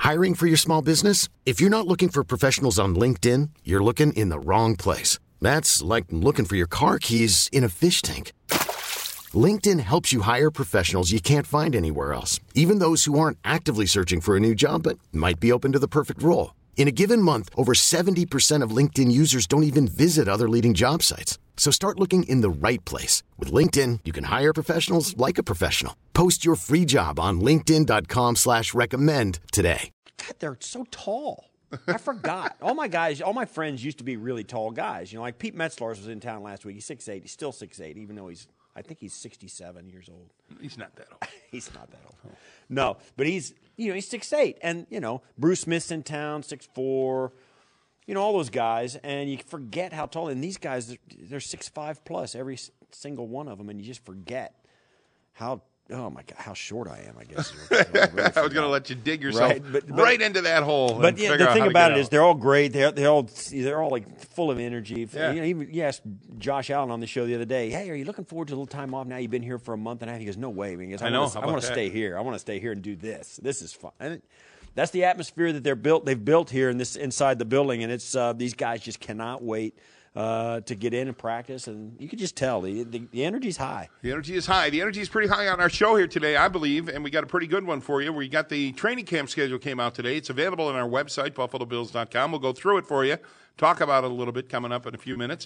Hiring for your small business? If you're not looking for professionals on LinkedIn, you're looking in the wrong place. That's like looking for your car keys in a fish tank. LinkedIn helps you hire professionals you can't find anywhere else, even those who aren't actively searching for a new job but might be open to the perfect role. In a given month, over 70% of LinkedIn users don't even visit other leading job sites. So start looking in the right place. With LinkedIn, you can hire professionals like a professional. Post your free job on linkedin.com/recommend today. God, they're so tall. I forgot. All my friends used to be really tall guys. You know, like Pete Metzlars was in town last week. He's 6'8". He's still 6'8", even though I think he's 67 years old. He's not that old. He's not that old. Oh. No, but he's 6'8". And, Bruce Smith's in town, 6'4". All those guys, and you forget how tall. And these guys, they're 6'5" plus, every single one of them, and you just forget how short I am, I guess. I was going to let you dig yourself right into that hole. But the thing about it is they're all great. They're all like full of energy. Yeah. Even you asked Josh Allen on the show the other day, hey, are you looking forward to a little time off now? You've been here for a month and a half. He goes, no way. He goes, I want to stay here. I want to stay here and do this. This is fun. And that's the atmosphere that they've built here inside the building, and it's these guys just cannot wait to get in and practice, and you can just tell the energy's high. The energy is high. The energy is pretty high on our show here today, I believe, and we got a pretty good one for you. We got the training camp schedule came out today. It's available on our website, BuffaloBills.com. We'll go through it for you, talk about it a little bit coming up in a few minutes.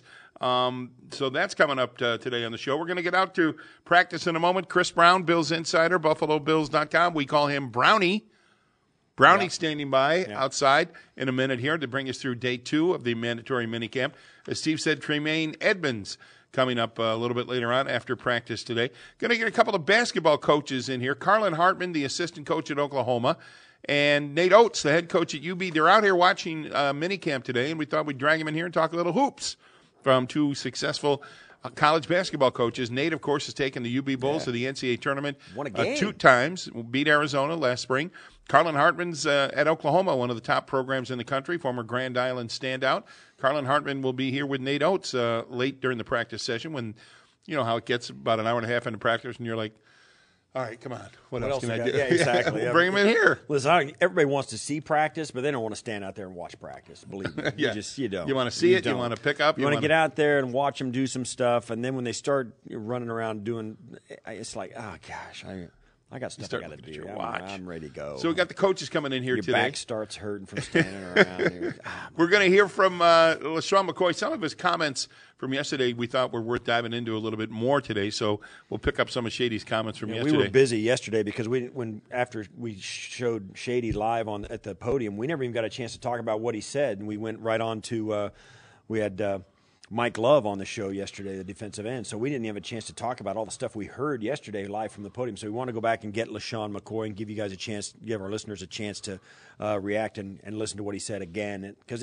So that's coming up today on the show. We're going to get out to practice in a moment. Chris Brown, Bills Insider, BuffaloBills.com. We call him Brownie. Brownie standing by outside in a minute here to bring us through day 2 of the mandatory minicamp. As Steve said, Tremaine Edmonds coming up a little bit later on after practice today. Going to get a couple of basketball coaches in here. Carlin Hartman, the assistant coach at Oklahoma, and Nate Oates, the head coach at UB. They're out here watching minicamp today, and we thought we'd drag them in here and talk a little hoops from 2 successful college basketball coaches. Nate, of course, has taken the UB Bulls to the NCAA tournament 2 times, beat Arizona last spring. Carlin Hartman's at Oklahoma, one of the top programs in the country, former Grand Island standout. Carlin Hartman will be here with Nate Oates late during the practice session when, you know how it gets about an hour and a half into practice and you're like, all right, come on. What else can I do? Yeah, exactly. We'll bring him in here. Listen, everybody wants to see practice, but they don't want to stand out there and watch practice. Believe me. You don't. You want to see it. You want to pick up. You want to get out there and watch them do some stuff. And then when they start running around doing, it's like, oh, gosh, I got stuff I got to do. I'm ready to go. So we got the coaches coming in here Your today. Your back starts hurting from standing around here. We're going to hear from LeSean McCoy. Some of his comments from yesterday we thought were worth diving into a little bit more today. So we'll pick up some of Shady's comments from yesterday. We were busy yesterday because after we showed Shady live at the podium, we never even got a chance to talk about what he said. And we went right on to we had Mike Love on the show yesterday, the defensive end. So we didn't have a chance to talk about all the stuff we heard yesterday live from the podium. So we want to go back and get LeSean McCoy and give you guys a chance, give our listeners a chance to react and listen to what he said again. Because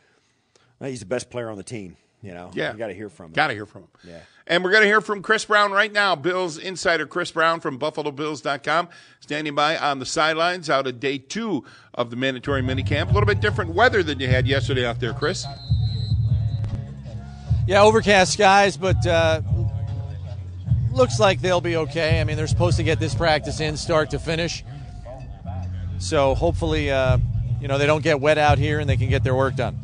he's the best player on the team. You know, you got to hear from him. Got to hear from him. Yeah. And we're going to hear from Chris Brown right now, Bills insider Chris Brown from BuffaloBills.com, standing by on the sidelines out of day 2 of the mandatory minicamp. A little bit different weather than you had yesterday out there, Chris. Yeah, overcast skies, but looks like they'll be okay. I mean, they're supposed to get this practice in start to finish. So hopefully, they don't get wet out here and they can get their work done.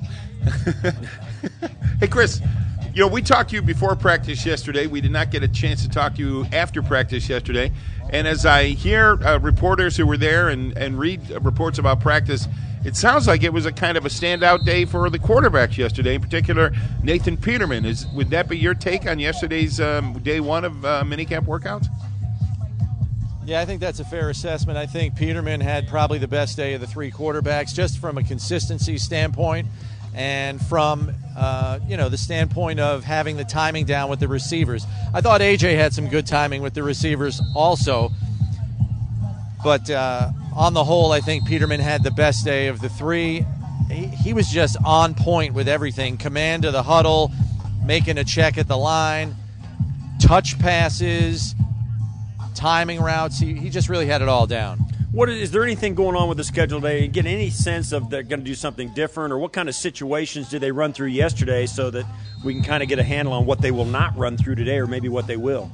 Hey, Chris, we talked to you before practice yesterday. We did not get a chance to talk to you after practice yesterday. And as I hear reporters who were there and read reports about practice, it sounds like it was a kind of a standout day for the quarterbacks yesterday, in particular Nathan Peterman. Would that be your take on yesterday's day 1 of minicamp workouts? Yeah, I think that's a fair assessment. I think Peterman had probably the best day of the 3 quarterbacks, just from a consistency standpoint and from the standpoint of having the timing down with the receivers. I thought AJ had some good timing with the receivers also. But on the whole, I think Peterman had the best day of the 3. He was just on point with everything. Command of the huddle, making a check at the line, touch passes, timing routes. He just really had it all down. Is there anything going on with the schedule today? Get any sense of they're going to do something different, or what kind of situations did they run through yesterday so that we can kind of get a handle on what they will not run through today, or maybe what they will?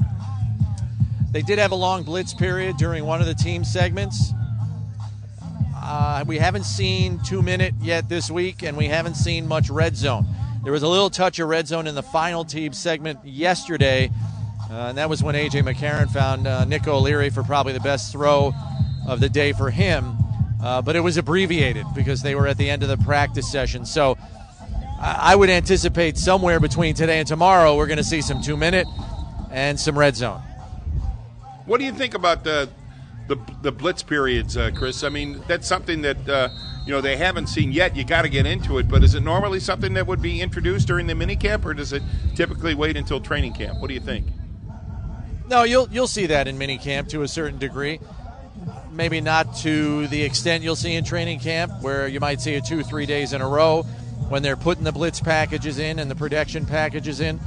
They did have a long blitz period during one of the team segments. We haven't seen 2-minute yet this week, and we haven't seen much red zone. There was a little touch of red zone in the final team segment yesterday, and that was when A.J. McCarron found Nick O'Leary for probably the best throw of the day for him. But it was abbreviated because they were at the end of the practice session. So I would anticipate somewhere between today and tomorrow we're going to see some 2-minute and some red zone. What do you think about the blitz periods, Chris? I mean, that's something that they haven't seen yet. You got to get into it. But is it normally something that would be introduced during the minicamp, or does it typically wait until training camp? What do you think? No, you'll see that in minicamp to a certain degree. Maybe not to the extent you'll see in training camp, where you might see it 2-3 days in a row when they're putting the blitz packages in and the protection packages in.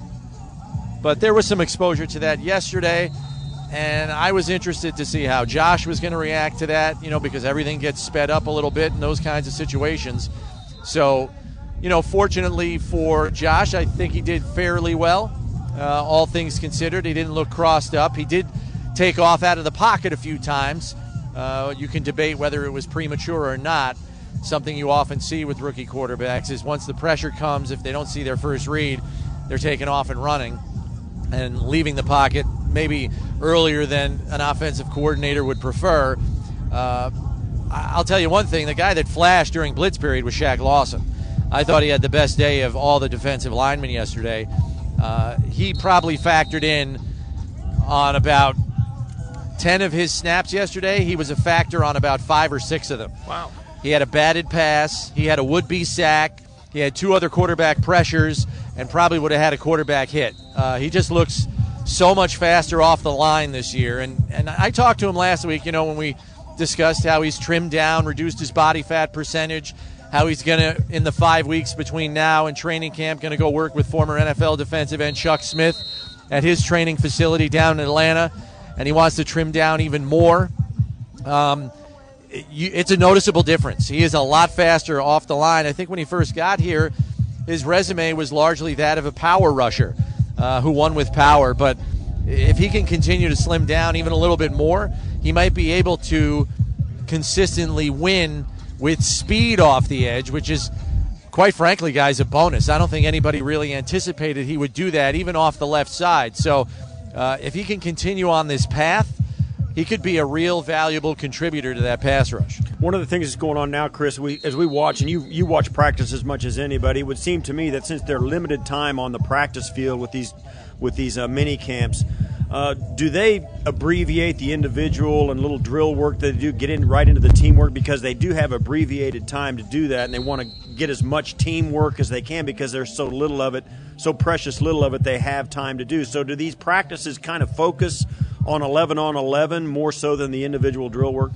But there was some exposure to that yesterday, and I was interested to see how Josh was going to react to that, because everything gets sped up a little bit in those kinds of situations. So, fortunately for Josh, I think he did fairly well, all things considered. He didn't look crossed up. He did take off out of the pocket a few times. You can debate whether it was premature or not. Something you often see with rookie quarterbacks is once the pressure comes, if they don't see their first read, they're taking off and running and leaving the pocket maybe earlier than an offensive coordinator would prefer. I'll tell you one thing, the guy that flashed during blitz period was Shaq Lawson. I thought he had the best day of all the defensive linemen yesterday. He probably factored in on about 10 of his snaps yesterday. He was a factor on about 5 or 6 of them. Wow. He had a batted pass. He had a would-be sack. He had 2 other quarterback pressures and probably would have had a quarterback hit. He just looks so much faster off the line this year. And I talked to him last week, when we discussed how he's trimmed down, reduced his body fat percentage, how he's going to, in the 5 weeks between now and training camp, going to go work with former NFL defensive end Chuck Smith at his training facility down in Atlanta, and he wants to trim down even more. It's a noticeable difference. He is a lot faster off the line. I think when he first got here, his resume was largely that of a power rusher who won with power. But if he can continue to slim down even a little bit more, he might be able to consistently win with speed off the edge, which is, quite frankly, guys, a bonus. I don't think anybody really anticipated he would do that, even off the left side. So if he can continue on this path, he could be a real valuable contributor to that pass rush. One of the things that's going on now, Chris, as we watch, and you watch practice as much as anybody, it would seem to me that since they're limited time on the practice field with these mini camps, do they abbreviate the individual and little drill work that they do, get in right into the teamwork, because they do have abbreviated time to do that, and they want to get as much teamwork as they can because there's so little of it, so precious little of it they have time to do. So do these practices kind of focus on 11-on-11 more so than the individual drill work?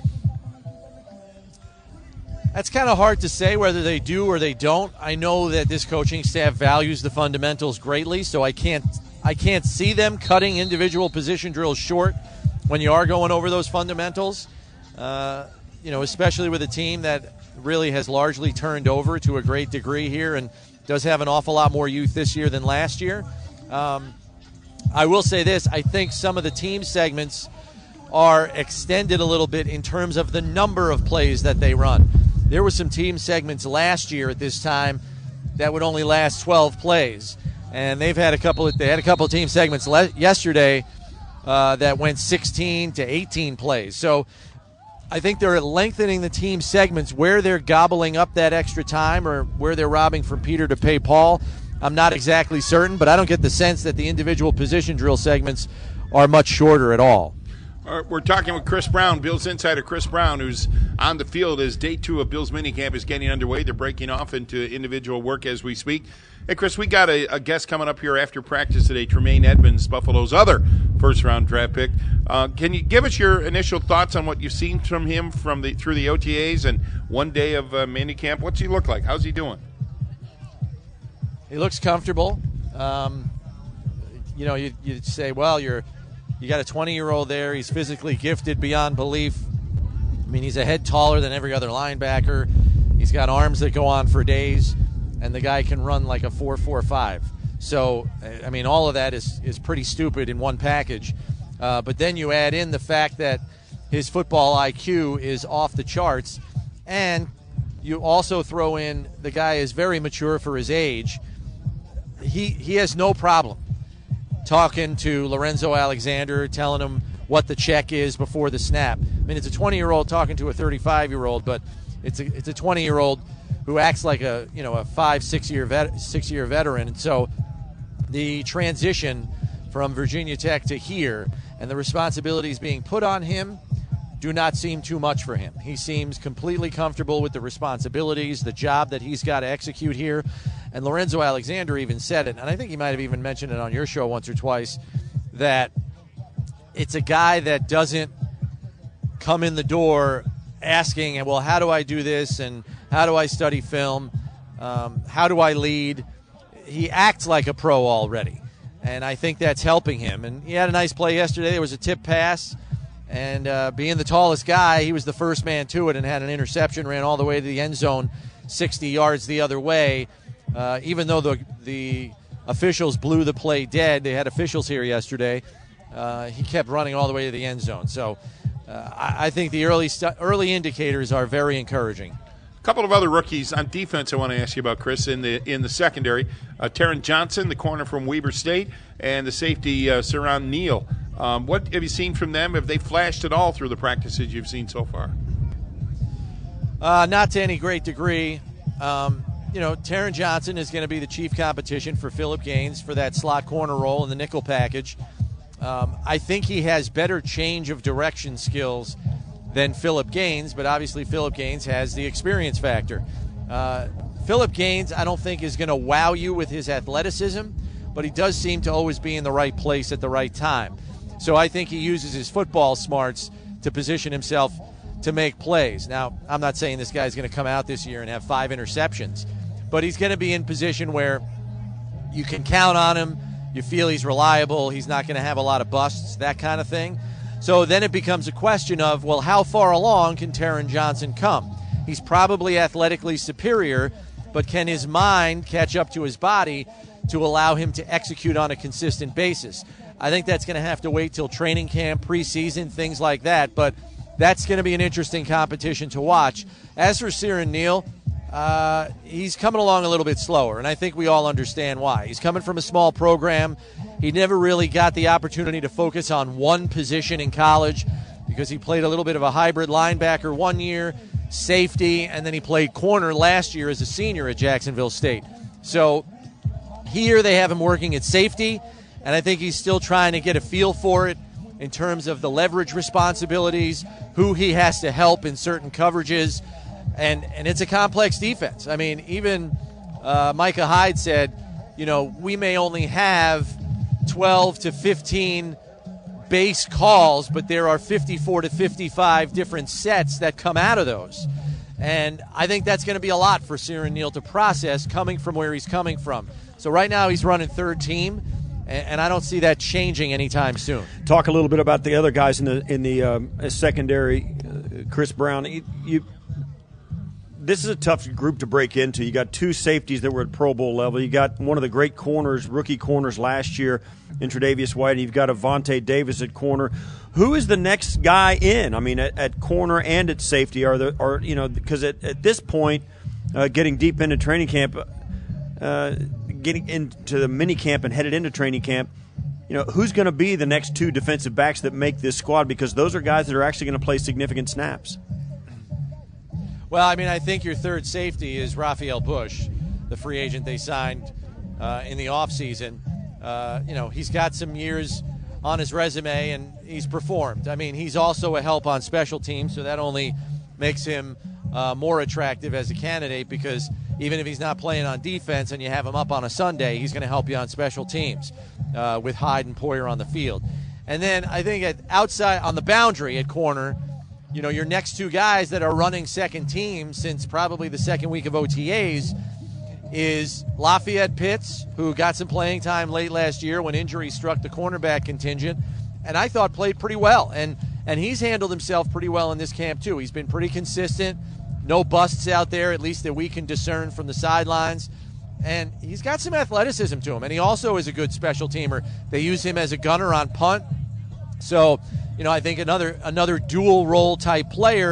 That's kind of hard to say whether they do or they don't. I know that this coaching staff values the fundamentals greatly, so I can't see them cutting individual position drills short when you are going over those fundamentals, especially with a team that really has largely turned over to a great degree here and does have an awful lot more youth this year than last year. I will say this, I think some of the team segments are extended a little bit in terms of the number of plays that they run. There were some team segments last year at this time that would only last 12 plays. And they had a couple of team segments yesterday that went 16 to 18 plays. So I think they're lengthening the team segments where they're gobbling up that extra time or where they're robbing from Peter to pay Paul. I'm not exactly certain, but I don't get the sense that the individual position drill segments are much shorter at all. We're talking with Chris Brown, Bills insider Chris Brown, who's on the field as day 2 of Bills minicamp is getting underway. They're breaking off into individual work as we speak. Hey, Chris, we got a guest coming up here after practice today, Tremaine Edmonds, Buffalo's other first-round draft pick. Can you give us your initial thoughts on what you've seen from him through the OTAs and one day of minicamp? What's he look like? How's he doing? He looks comfortable. You'd say, well, you got a 20-year-old there. He's physically gifted beyond belief. I mean, he's a head taller than every other linebacker. He's got arms that go on for days, and the guy can run like a 4.45. So, I mean, all of that is pretty stupid in one package. But then you add in the fact that his football IQ is off the charts, And you also throw in the guy is very mature for his age. He has no problem talking to Lorenzo Alexander, telling him what the check is before the snap. I mean, it's a 20-year-old talking to a 35-year-old, but it's a 20-year-old who acts like a 5-6 year veteran. And so the transition from Virginia Tech to here and the responsibilities being put on him do not seem too much for him. He seems completely comfortable with the responsibilities, the job that he's got to execute here. And Lorenzo Alexander even said it, and I think he might have even mentioned it on your show once or twice, that it's a guy that doesn't come in the door asking, well, how do I do this, and how do I study film, how do I lead? He acts like a pro already, and I think that's helping him. And he had a nice play yesterday. There was a tip pass, and being the tallest guy, he was the first man to it and had an interception, ran all the way to the end zone, 60 yards the other way. Even though the officials blew the play dead, they had officials here yesterday, he kept running all the way to the end zone. So I think the early indicators are very encouraging. A couple of other rookies on defense I want to ask you about, Chris, in the secondary. Taron Johnson, the corner from Weber State, and the safety Siran Neal. What have you seen from them? Have they flashed at all through the practices you've seen so far? Not to any great degree. Taron Johnson is going to be the chief competition for Phillip Gaines for that slot corner role in the nickel package. I think he has better change of direction skills than Phillip Gaines, but obviously Phillip Gaines has the experience factor. Phillip Gaines, I don't think, is going to wow you with his athleticism, but he does seem to always be in the right place at the right time. So I think he uses his football smarts to position himself to make plays. Now, I'm not saying this guy's going to come out this year and have 5 interceptions, but he's going to be in position where you can count on him. You feel he's reliable. He's not going to have a lot of busts, that kind of thing. So then it becomes a question of, well, how far along can Taron Johnson come? He's probably athletically superior, but can his mind catch up to his body to allow him to execute on a consistent basis? I think that's going to have to wait till training camp, preseason, things like that, but that's going to be an interesting competition to watch. As for Siran Neal, he's coming along a little bit slower, and I think we all understand why. He's coming from a small program. He never really got the opportunity to focus on one position in college because he played a little bit of a hybrid linebacker one year, safety, and then he played corner last year as a senior at Jacksonville State. So here they have him working at safety, and I think he's still trying to get a feel for it in terms of the leverage responsibilities, who he has to help in certain coverages, and it's a complex defense. I mean, even Micah Hyde said, we may only have 12 to 15 base calls, but there are 54 to 55 different sets that come out of those. And I think that's going to be a lot for Siran Neal to process coming from where he's coming from. So right now he's running third team, and I don't see that changing anytime soon. Talk a little bit about the other guys in the secondary. Chris Brown, this is a tough group to break into. You got 2 safeties that were at Pro Bowl level. You got one of the great corners, rookie corners last year in Tre'Davious White, and you've got Avonte Davis at corner. Who is the next guy in? I mean, at corner and at safety, because at this point, getting deep into training camp, getting into the mini camp and headed into training camp, who's going to be the next 2 defensive backs that make this squad? Because those are guys that are actually going to play significant snaps. Well, I mean, I think your third safety is Raphael Bush, the free agent they signed in the offseason. He's got some years on his resume, and he's performed. I mean, he's also a help on special teams, so that only makes him more attractive as a candidate, because even if he's not playing on defense and you have him up on a Sunday, he's going to help you on special teams with Hyde and Poyer on the field. And then I think outside on the boundary at corner, your next 2 guys that are running second team since probably the second week of OTAs is Lafayette Pitts, who got some playing time late last year when injury struck the cornerback contingent, and I thought played pretty well. And he's handled himself pretty well in this camp too. He's been pretty consistent. No busts out there, at least that we can discern from the sidelines. And he's got some athleticism to him. And he also is a good special teamer. They use him as a gunner on punt. So, I think another dual role type player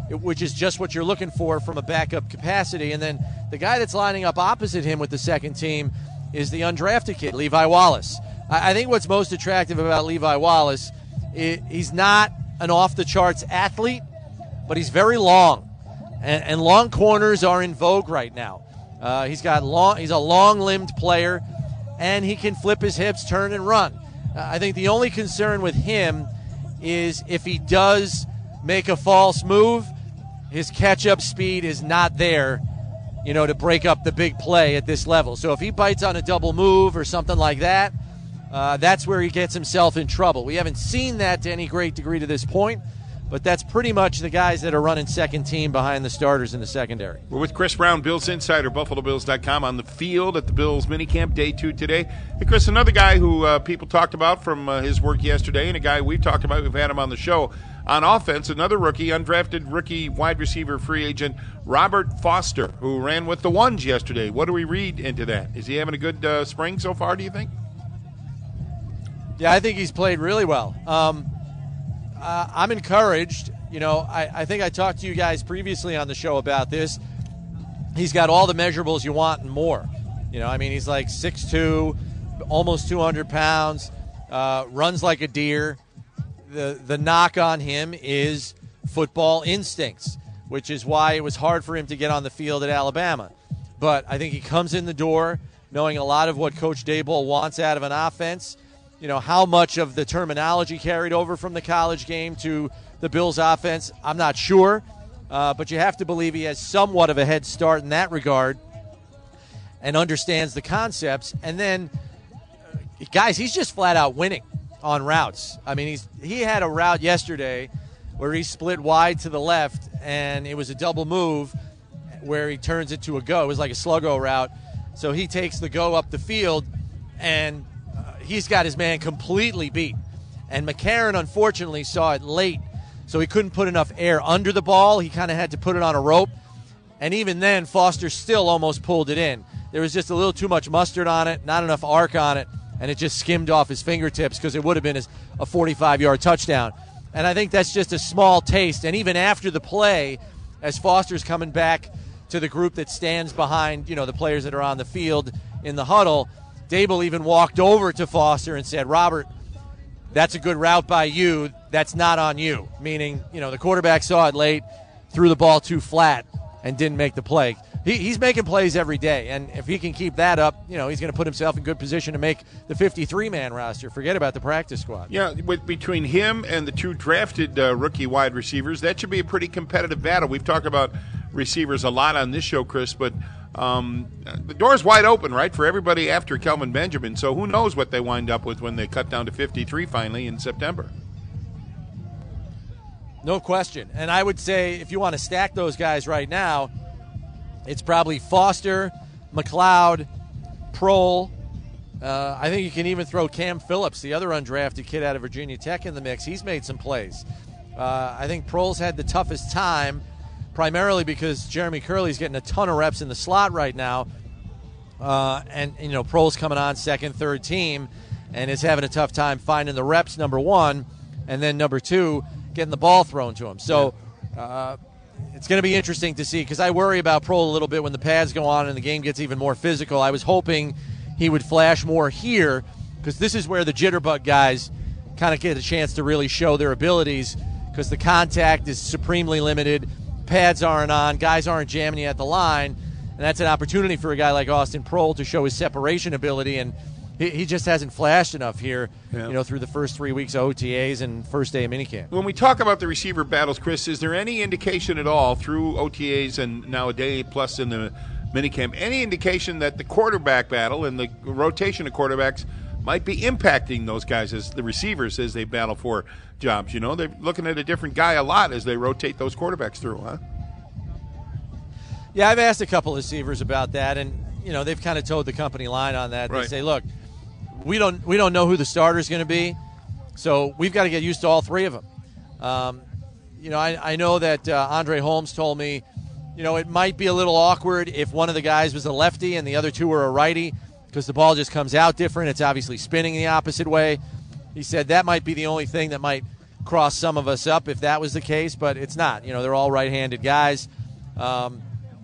which is just what you're looking for from a backup capacity. And then the guy that's lining up opposite him with the second team is the undrafted kid, Levi Wallace. I think what's most attractive about Levi Wallace, he's not an off-the-charts athlete, but he's very long. And long corners are in vogue right now. He's a long-limbed player, and he can flip his hips, turn, and run. I think the only concern with him is if he does make a false move, his catch-up speed is not there, to break up the big play at this level. So if he bites on a double move or something like that, that's where he gets himself in trouble. We haven't seen that to any great degree to this point, but that's pretty much the guys that are running second team behind the starters in the secondary. We're with Chris Brown, Bills Insider, BuffaloBills.com, on the field at the Bills minicamp, day 2 today. Hey, Chris, another guy who people talked about from his work yesterday, and a guy we've talked about, we've had him on the show, on offense, another rookie, undrafted rookie wide receiver free agent, Robert Foster, who ran with the ones yesterday. What do we read into that? Is he having a good spring so far, do you think? Yeah, I think he's played really well. I'm encouraged. I think I talked to you guys previously on the show about this. He's got all the measurables you want and more. He's like 6'2", almost 200 pounds, runs like a deer. The knock on him is football instincts, which is why it was hard for him to get on the field at Alabama. But I think he comes in the door knowing a lot of what Coach Daboll wants out of an offense. How much of the terminology carried over from the college game to the Bills' offense, I'm not sure. But you have to believe he has somewhat of a head start in that regard and understands the concepts. And then, guys, he's just flat out winning on routes. He had a route yesterday where he split wide to the left, and it was a double move where he turns it to a go. It was like a sluggo route. So he takes the go up the field, and he's got his man completely beat. And McCarron, unfortunately, saw it late, so he couldn't put enough air under the ball. He kind of had to put it on a rope. And even then, Foster still almost pulled it in. There was just a little too much mustard on it, not enough arc on it, and it just skimmed off his fingertips because it would have been a 45-yard touchdown. And I think that's just a small taste. And even after the play, as Foster's coming back to the group that stands behind, the players that are on the field in the huddle, Daboll even walked over to Foster and said, "Robert, that's a good route by you. That's not on you." Meaning, the quarterback saw it late, threw the ball too flat, and didn't make the play. He's making plays every day, and if he can keep that up, he's going to put himself in good position to make the 53-man roster. Forget about the practice squad. Yeah, between him and the two drafted rookie wide receivers, that should be a pretty competitive battle. We've talked about receivers a lot on this show, Chris, but the door's wide open, right, for everybody after Kelvin Benjamin. So who knows what they wind up with when they cut down to 53 finally in September. No question. And I would say if you want to stack those guys right now, it's probably Foster, McLeod, Prohl. I think you can even throw Cam Phillips, the other undrafted kid out of Virginia Tech, in the mix. He's made some plays. I think Prohl's had the toughest time, primarily because Jeremy Curley's getting a ton of reps in the slot right now. And Prohl's coming on second, third team, and is having a tough time finding the reps, number one, and then number two, getting the ball thrown to him. So it's going to be interesting to see, because I worry about Prohl a little bit when the pads go on and the game gets even more physical. I was hoping he would flash more here, because this is where the jitterbug guys kind of get a chance to really show their abilities, because the contact is supremely limited, pads aren't on, guys aren't jamming you at the line, and that's an opportunity for a guy like Austin Prohl to show his separation ability, and he just hasn't flashed enough here, through the first 3 weeks of OTAs and first day of minicamp. When we talk about the receiver battles, Chris, is there any indication at all through OTAs and now a day plus in the minicamp, any indication that the quarterback battle and the rotation of quarterbacks might be impacting those guys as the receivers as they battle for jobs? They're looking at a different guy a lot as they rotate those quarterbacks through, huh? Yeah, I've asked a couple of receivers about that, and they've kind of towed the company line on that. Right. They say, look, we don't know who the starter's going to be, so we've got to get used to all three of them. I know that Andre Holmes told me, it might be a little awkward if one of the guys was a lefty and the other two were a righty, because the ball just comes out different. It's obviously spinning the opposite way. He said that might be the only thing that might cross some of us up if that was the case, but it's not. They're all right-handed guys. All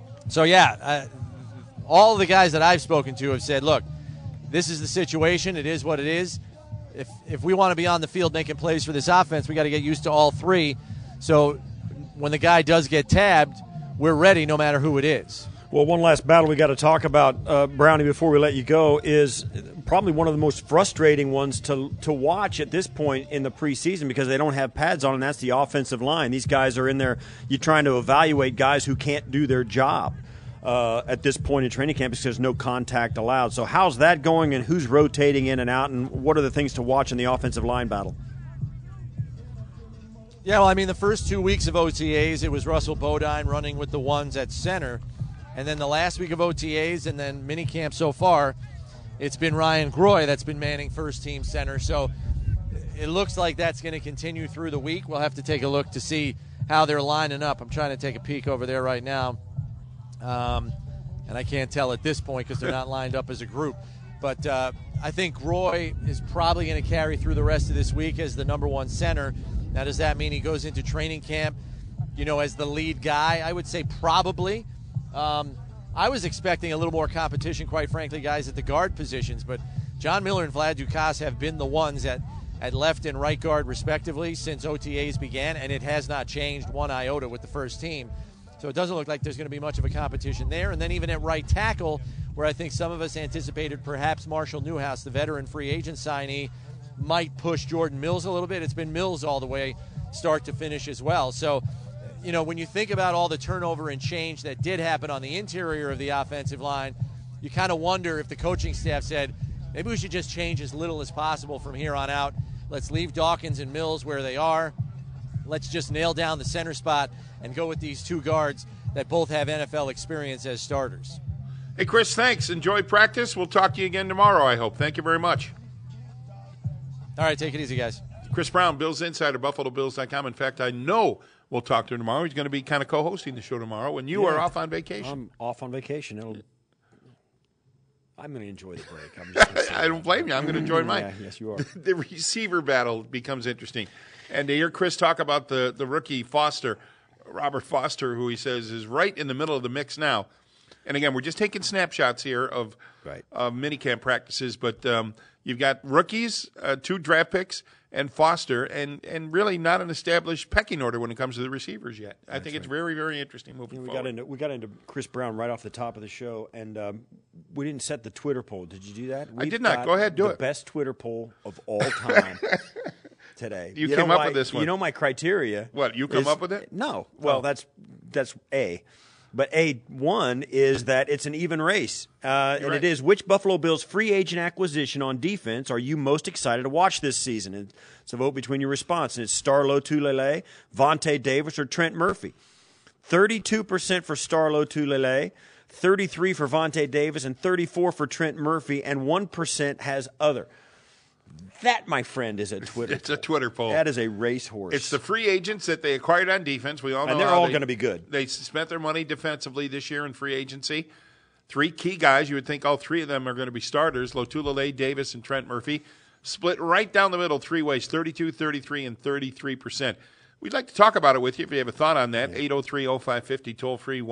of the guys that I've spoken to have said, look, this is the situation. It is what it is. If we want to be on the field making plays for this offense, we got to get used to all three. So when the guy does get tabbed, we're ready no matter who it is. Well, one last battle we got to talk about, Brownie, before we let you go, is probably one of the most frustrating ones to watch at this point in the preseason because they don't have pads on, and that's the offensive line. These guys are in there. You're trying to evaluate guys who can't do their job at this point in training camp because there's no contact allowed. So how's that going, and who's rotating in and out, and what are the things to watch in the offensive line battle? Yeah, well, the first 2 weeks of OTAs, it was Russell Bodine running with the ones at center. And then the last week of OTAs and then minicamp so far, it's been Ryan Groy that's been manning first-team center. So it looks like that's going to continue through the week. We'll have to take a look to see how they're lining up. I'm trying to take a peek over there right now. And I can't tell at this point because they're not lined up as a group. But I think Groy is probably going to carry through the rest of this week as the number one center. Now, does that mean he goes into training camp, as the lead guy? I would say probably. I was expecting a little more competition, quite frankly, guys, at the guard positions. But John Miller and Vlad Ducasse have been the ones at left and right guard, respectively, since OTAs began, and it has not changed one iota with the first team. So it doesn't look like there's going to be much of a competition there. And then even at right tackle, where I think some of us anticipated perhaps Marshall Newhouse, the veteran free agent signee, might push Jordan Mills a little bit. It's been Mills all the way start to finish as well. So when you think about all the turnover and change that did happen on the interior of the offensive line, you kind of wonder if the coaching staff said, maybe we should just change as little as possible from here on out. Let's leave Dawkins and Mills where they are. Let's just nail down the center spot and go with these two guards that both have NFL experience as starters. Hey, Chris, thanks. Enjoy practice. We'll talk to you again tomorrow, I hope. Thank you very much. All right, take it easy, guys. Chris Brown, Bills Insider, BuffaloBills.com. In fact, I know we'll talk to him tomorrow. He's going to be kind of co-hosting the show tomorrow, and you are off on vacation. I'm off on vacation. I'm going to enjoy the break. I'm just gonna say I don't blame you. I'm going to enjoy mine. Yeah, yes, you are. The receiver battle becomes interesting. And to hear Chris talk about the rookie Foster, Robert Foster, who he says is right in the middle of the mix now. And again, we're just taking snapshots here of minicamp practices, but you've got rookies, 2 draft picks, and Foster, and really not an established pecking order when it comes to the receivers yet. I think it's very, very interesting moving forward. We got into Chris Brown right off the top of the show, and we didn't set the Twitter poll. Did you do that? I did not. Go ahead, do it. The best Twitter poll of all time today. You came up with this one. You know my criteria. What, you come up with it? No. Well, that's A. But A1 is that it's an even race. And right. It is, which Buffalo Bills free agent acquisition on defense are you most excited to watch this season? And it's a vote between your response. And it's Star Lotulelei, Vontae Davis, or Trent Murphy. 32% for Star Lotulelei, 33% for Vontae Davis, and 34% for Trent Murphy, and 1% has other. That, my friend, is a Twitter It's a Twitter poll. That is a racehorse. It's the free agents that they acquired on defense. We all know and they're all going to be good. They spent their money defensively this year in free agency. 3 key guys. You would think all 3 of them are going to be starters. Lotulelei, Davis, and Trent Murphy. Split right down the middle 3 ways, 32, 33, and 33%. We'd like to talk about it with you if you have a thought on that. 803-0550, toll-free,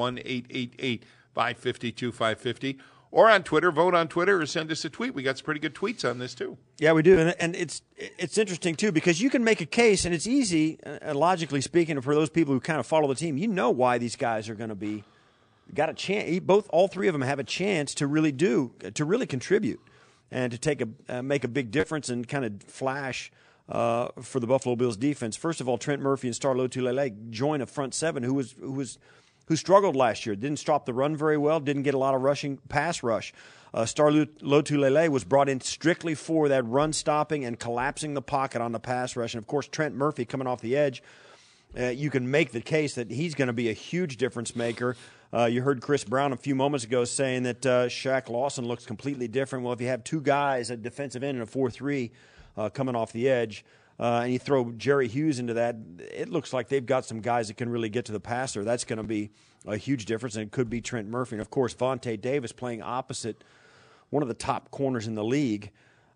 1-888-550-2550. Or on Twitter, vote on Twitter, or send us a tweet. We got some pretty good tweets on this, too. Yeah, we do. And it's interesting, too, because you can make a case, and it's easy, logically speaking, for those people who kind of follow the team. You know why these guys are going to got a chance. All 3 of them have a chance to really contribute and to make a big difference and kind of flash for the Buffalo Bills defense. First of all, Trent Murphy and Star Lotulelei join a front 7 who struggled last year, didn't stop the run very well, didn't get a lot of pass rush. Star Lotulelei was brought in strictly for that run stopping and collapsing the pocket on the pass rush. And, of course, Trent Murphy coming off the edge, you can make the case that he's going to be a huge difference maker. You heard Chris Brown a few moments ago saying that Shaq Lawson looks completely different. Well, if you have 2 guys, a defensive end and a 4-3 coming off the edge, and you throw Jerry Hughes into that, it looks like they've got some guys that can really get to the passer. That's going to be a huge difference, and it could be Trent Murphy. And, of course, Vontae Davis playing opposite one of the top corners in the league.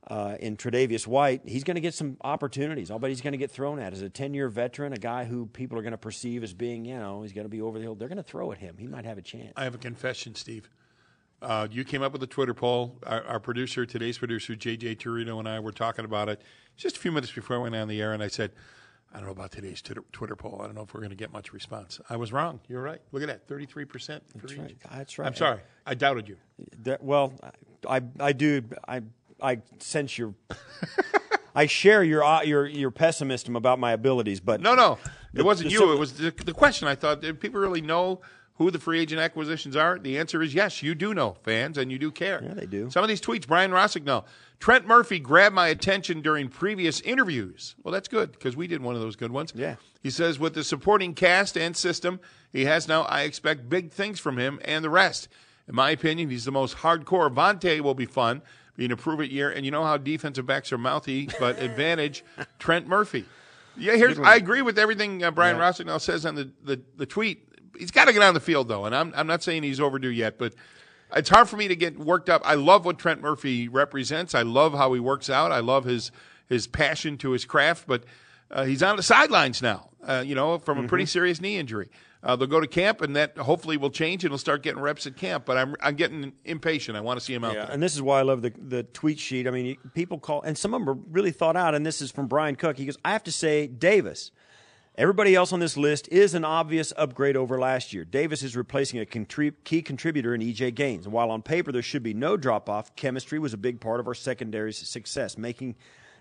in Tre'Davious White, he's going to get some opportunities. I'll bet he's going to get thrown at as a 10-year veteran, a guy who people are going to perceive as being, he's going to be over the hill. They're going to throw at him. He might have a chance. I have a confession, Steve. You came up with a Twitter poll. Our producer, today's producer, J.J. Torino, and I were talking about it just a few minutes before I went on the air, and I said, I don't know about today's Twitter poll. I don't know if we're going to get much response. I was wrong. You're right. Look at that, 33%. That's right. That's right. I'm sorry. I doubted you. I do. I sense your. I share your pessimism about my abilities, but no, it wasn't you. It was the question. I thought, did people really know who the free agent acquisitions are? The answer is yes. You do know, fans, and you do care. Yeah, they do. Some of these tweets, Brian Rossignol, Trent Murphy grabbed my attention during previous interviews. Well, that's good because we did one of those good ones. Yeah. He says, with the supporting cast and system he has now, I expect big things from him and the rest. In my opinion, he's the most hardcore. Vontae will be fun, being a prove-it year. And you know how defensive backs are mouthy, but advantage Trent Murphy. Yeah, I agree with everything Brian Rossignol says on the tweet. He's got to get on the field, though, and I'm not saying he's overdue yet, but it's hard for me to get worked up. I love what Trent Murphy represents. I love how he works out. I love his passion to his craft, but he's on the sidelines now, from a pretty serious knee injury. They'll go to camp, and that hopefully will change, and he'll start getting reps at camp. But I'm getting impatient. I want to see him out there. And this is why I love the tweet sheet. I mean, people call, and some of them are really thought out, and this is from Brian Cook. He goes, I have to say Davis. Everybody else on this list is an obvious upgrade over last year. Davis is replacing a key contributor in E.J. Gaines. And while on paper there should be no drop-off, chemistry was a big part of our secondary's success, making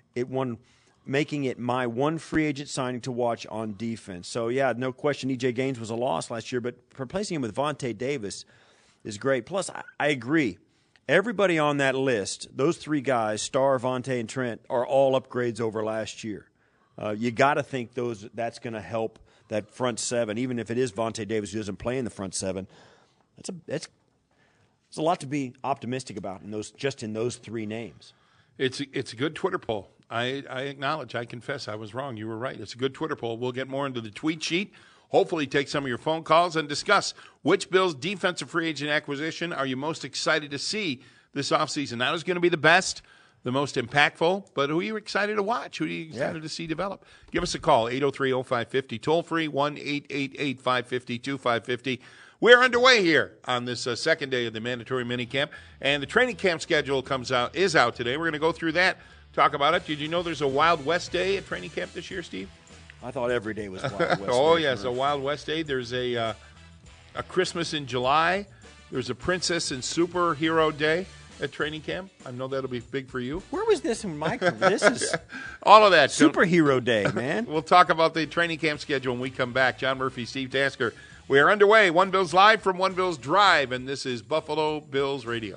it my one free agent signing to watch on defense. So, yeah, no question E.J. Gaines was a loss last year, but replacing him with Vontae Davis is great. Plus, I agree. Everybody on that list, those three guys, Starr, Vontae, and Trent, are all upgrades over last year. You got to think that's going to help that front seven, even if it is Vontae Davis who doesn't play in the front seven. That's a lot to be optimistic about in those three names. It's a good Twitter poll. I acknowledge, I confess, I was wrong. You were right. It's a good Twitter poll. We'll get more into the tweet sheet. Hopefully take some of your phone calls and discuss which Bills defensive free agent acquisition are you most excited to see this offseason. Not who's going to be the best, the most impactful, but who are you excited to watch? Who are you excited to see develop? Give us a call, 803-0550, toll-free, 1-888-550-2550. We're underway here on this second day of the mandatory minicamp, and the training camp schedule is out today. We're going to go through that, talk about it. Did you know there's a Wild West Day at training camp this year, Steve? I thought every day was Wild West Day. Oh, yes, a Wild West Day. There's a Christmas in July. There's a Princess and Superhero Day at training camp. I know that'll be big for you. Where was this in my career? This is all of that. Superhero Day, man. We'll talk about the training camp schedule when we come back. John Murphy, Steve Tasker. We are underway. One Bills Live from One Bills Drive, and this is Buffalo Bills Radio.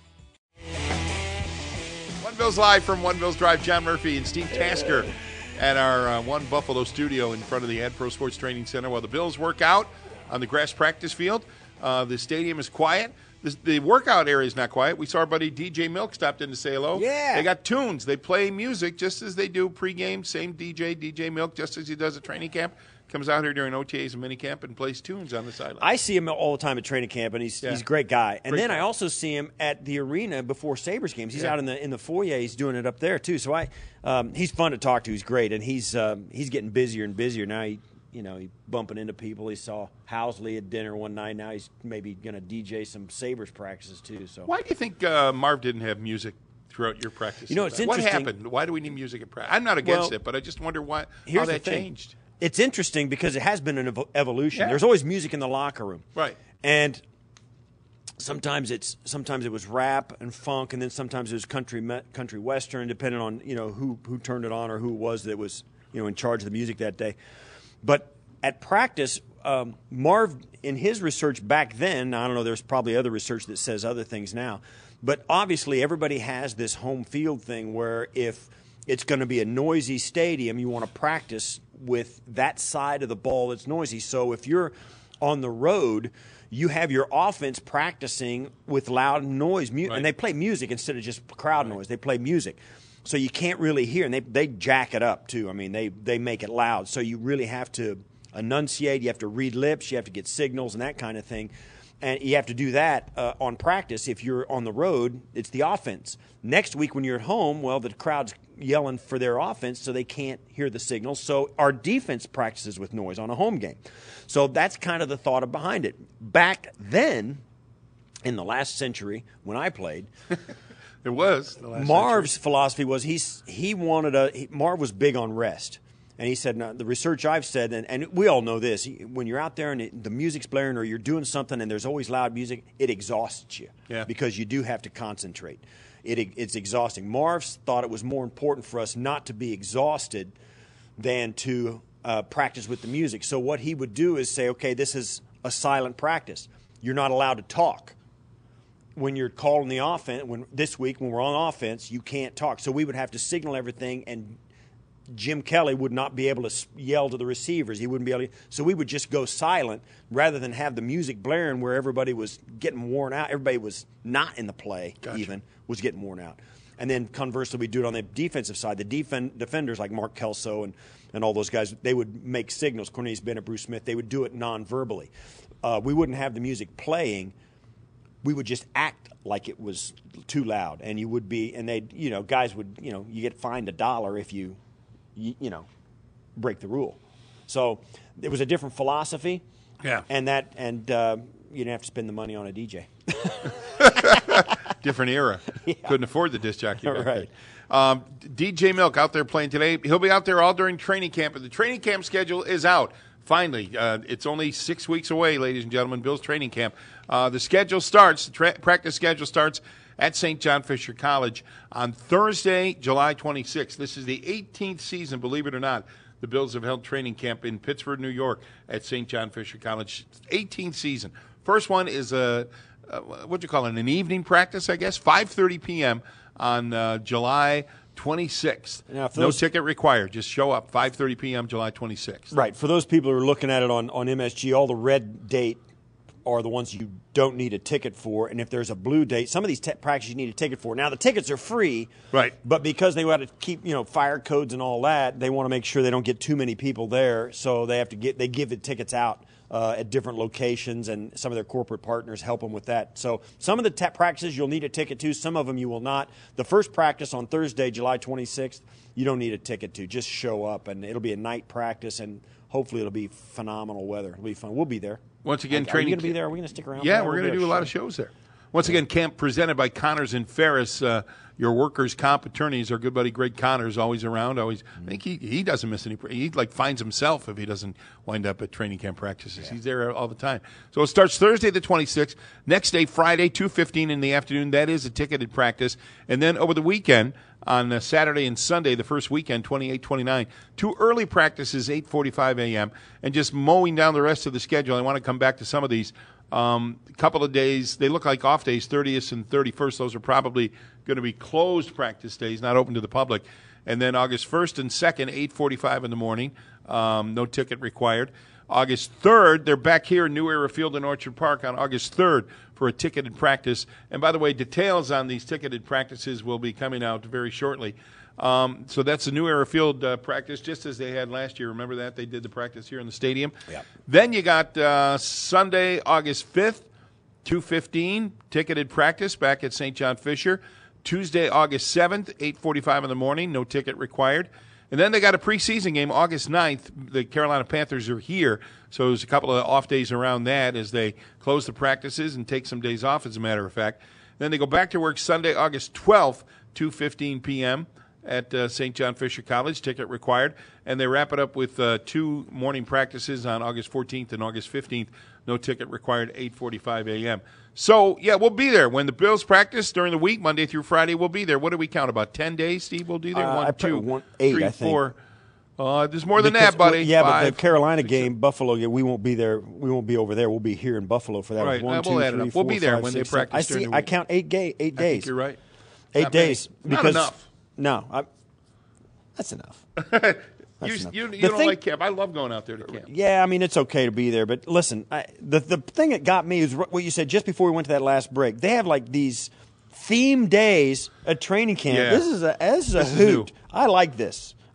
One Bills Live from One Bills Drive. John Murphy and Steve Tasker at our One Buffalo studio in front of the AdPro Sports Training Center while the Bills work out on the grass practice field. The stadium is quiet. The workout area is not quiet. We saw our buddy DJ Milk stopped in to say hello. Yeah. They got tunes. They play music just as they do pregame. Same DJ Milk, just as he does at training camp. Comes out here during OTAs and minicamp and plays tunes on the sideline. I see him all the time at training camp, and he's a great guy. And then I also see him at the arena before Sabres games. He's out in the foyer. He's doing it up there too. So he's fun to talk to. He's great, and he's getting busier and busier now. He's bumping into people. He saw Housley at dinner one night. Now he's maybe going to DJ some Sabres practices too. So why do you think Marv didn't have music throughout your practice? It's interesting. What happened? Why do we need music at practice? I'm not against it, but I just wonder how that changed. It's interesting because it has been an evolution. Yeah. There's always music in the locker room, right? And sometimes it was rap and funk, and then sometimes it was country western, depending on who turned it on or who it was that was in charge of the music that day. But at practice, Marv, in his research back then, I don't know, there's probably other research that says other things now, but obviously everybody has this home field thing where if it's going to be a noisy stadium, you want to practice with that side of the ball that's noisy. So if you're on the road, you have your offense practicing with loud noise, and they play music instead of just crowd noise. They play music. So you can't really hear, and they jack it up too. I mean, they make it loud. So you really have to enunciate. You have to read lips. You have to get signals and that kind of thing. And you have to do that on practice. If you're on the road, it's the offense. Next week when you're at home, well, the crowd's yelling for their offense, so they can't hear the signals. So our defense practices with noise on a home game. So that's kind of the thought behind it. Back then, in the last century, when I played, it was the last Marv's century. philosophy was Marv was big on rest. And he said, now, the research I've said, and we all know this, when you're out there and the music's blaring or you're doing something and there's always loud music, it exhausts you because you do have to concentrate. It's exhausting. Marv's thought it was more important for us not to be exhausted than to practice with the music. So what he would do is say, okay, this is a silent practice. You're not allowed to talk. When you're calling the offense, this week when we're on offense, you can't talk. So we would have to signal everything, and Jim Kelly would not be able to yell to the receivers. He wouldn't be able to. So we would just go silent rather than have the music blaring where everybody was getting worn out. Everybody was not in the play even, was getting worn out. And then conversely, we do it on the defensive side. The defenders like Mark Kelso and all those guys, they would make signals. Cornelius Bennett, Bruce Smith, they would do it non-verbally. We wouldn't have the music playing. We would just act like it was too loud. And you would be, and they'd, guys would, you get fined $1 if you break the rule. So it was a different philosophy. Yeah. And you didn't have to spend the money on a DJ. Different era. Yeah. Couldn't afford the disc jockey back Right. then. DJ Milk out there playing today. He'll be out there all during training camp, but the training camp schedule is out. Finally, it's only 6 weeks away, ladies and gentlemen, Bill's training camp. The schedule starts, practice schedule starts at St. John Fisher College on Thursday, July 26th. This is the 18th season, believe it or not. The Bills have held training camp in Pittsford, New York at St. John Fisher College. 18th season. First one is what do you call it, an evening practice, I guess, 5:30 p.m. on July 26th. Now, no ticket required. Just show up, 5:30 p.m., July 26th. Right. For those people who are looking at it on MSG, all the red date are the ones you don't need a ticket for. And if there's a blue date, some of these practices you need a ticket for. Now, the tickets are free. Right. But because they want to keep, fire codes and all that, they want to make sure they don't get too many people there. So they give the tickets out at different locations, and some of their corporate partners help them with that. So some of the practices you'll need a ticket to. Some of them you will not. The first practice on Thursday, July 26th, you don't need a ticket to. Just show up, and it'll be a night practice, and hopefully it'll be phenomenal weather. It'll be fun. We'll be there. Once again, Are training. you going to be there? Are we going to stick around? Yeah, we're going to do a lot of shows there. Once again, camp presented by Connors and Ferris. Your workers' comp attorneys, our good buddy Greg Connors, always around. I think he doesn't miss any. He finds himself if he doesn't wind up at training camp practices. Yeah. He's there all the time. So it starts Thursday the 26th. Next day, Friday, 2:15 in the afternoon. That is a ticketed practice. And then over the weekend, on Saturday and Sunday, the first weekend, 28, 29, 2 early practices, 8:45 a.m. And just mowing down the rest of the schedule. I want to come back to some of these. Couple of days, they look like off days, 30th and 31st. Those are probably going to be closed practice days, not open to the public. And then August 1st and 2nd, 8:45 in the morning, no ticket required. August 3rd, they're back here in New Era Field in Orchard Park on August 3rd for a ticketed practice. And by the way, details on these ticketed practices will be coming out very shortly. So that's the New Era Field practice, just as they had last year. Remember that? They did the practice here in the stadium. Yep. Then you got Sunday, August 5th, 2:15, ticketed practice back at St. John Fisher. Tuesday, August 7th, 8:45 in the morning, no ticket required. And then they got a preseason game, August 9th. The Carolina Panthers are here, so there's a couple of off days around that as they close the practices and take some days off, as a matter of fact. Then they go back to work Sunday, August 12th, 2:15 p.m. at St. John Fisher College, ticket required. And they wrap it up with 2 morning practices on August 14th and August 15th, no ticket required, 8:45 a.m. So, yeah, we'll be there. When the Bills practice during the week, Monday through Friday, we'll be there. What do we count, about 10 days, Steve? We'll do there? 1, 2, 8, 3, I think. 4. There's more than that, buddy. Yeah, 5, but the Carolina game, Buffalo game, we won't be there. We won't be over there. We'll be here in Buffalo for that. Right. 1, 2, We'll add it 3, up. We'll 4, be there 5, when 6, they practice 7. during the I week. count 8 days. I think you're right. 8 Not days. many. Because, Not enough. No, that's enough. You don't like camp. I love going out there to camp. Yeah, I mean, it's okay to be there. But listen, the thing that got me is what you said just before we went to that last break. They have like these theme days at training camp. Yeah. This is a hoot. new. I like this.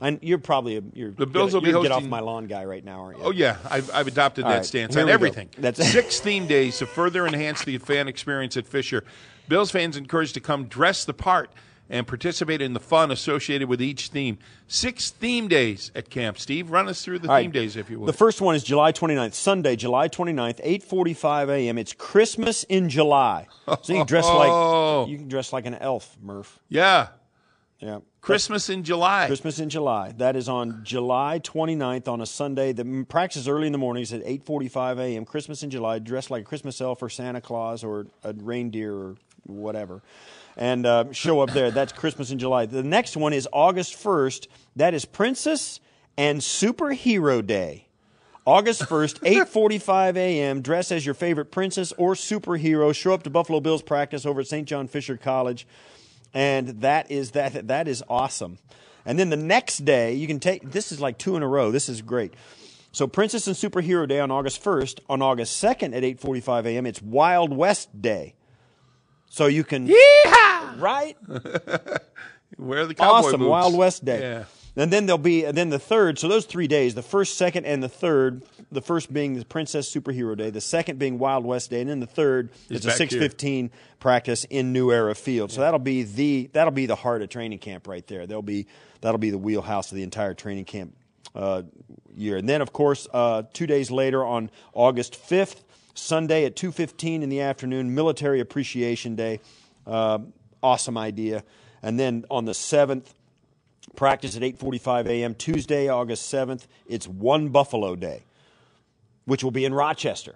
And you're probably the Bills will be get off hosting. my lawn guy right now, aren't you? Oh yeah, I've adopted that stance here on we go. everything. That's 6 theme days to further enhance the fan experience at Fisher. Bills fans encouraged to come dress the part and participate in the fun associated with each theme. 6 theme days at camp. Steve, run us through the theme days, if you would. The first one is July 29th, Sunday, July 29th, 8:45 a.m. It's Christmas in July. So you can dress like an elf, Murph. Yeah. Yeah. Christmas in July. Christmas in July. That is on July 29th on a Sunday. The practice is early in the mornings at 8:45 a.m. Christmas in July, dressed like a Christmas elf or Santa Claus or a reindeer or whatever. And show up there. That's Christmas in July. The next one is August 1st. That is Princess and Superhero Day. August 1st, 8:45 a.m. Dress as your favorite princess or superhero. Show up to Buffalo Bills practice over at St. John Fisher College. And that is awesome. And then the next day, you can take – this is like 2 in a row. This is great. So Princess and Superhero Day on August 1st. On August 2nd at 8:45 a.m., it's Wild West Day. So you can – Yeehaw! Right? Wear the cowboy Awesome, boots. Wild West Day. Yeah. And then the third, so those 3 days, the first, second, and the third, the first being the Princess Superhero Day, the second being Wild West Day, and then the third is a back 6:15 practice in New Era Field. So that'll be the heart of training camp right there. That'll be the wheelhouse of the entire training camp year. And then, of course, 2 days later on August 5th, Sunday at 2:15 in the afternoon, Military Appreciation Day. Awesome idea. And then on the 7th, practice at 8:45 a.m. Tuesday, August 7th, it's One Buffalo Day, which will be in Rochester.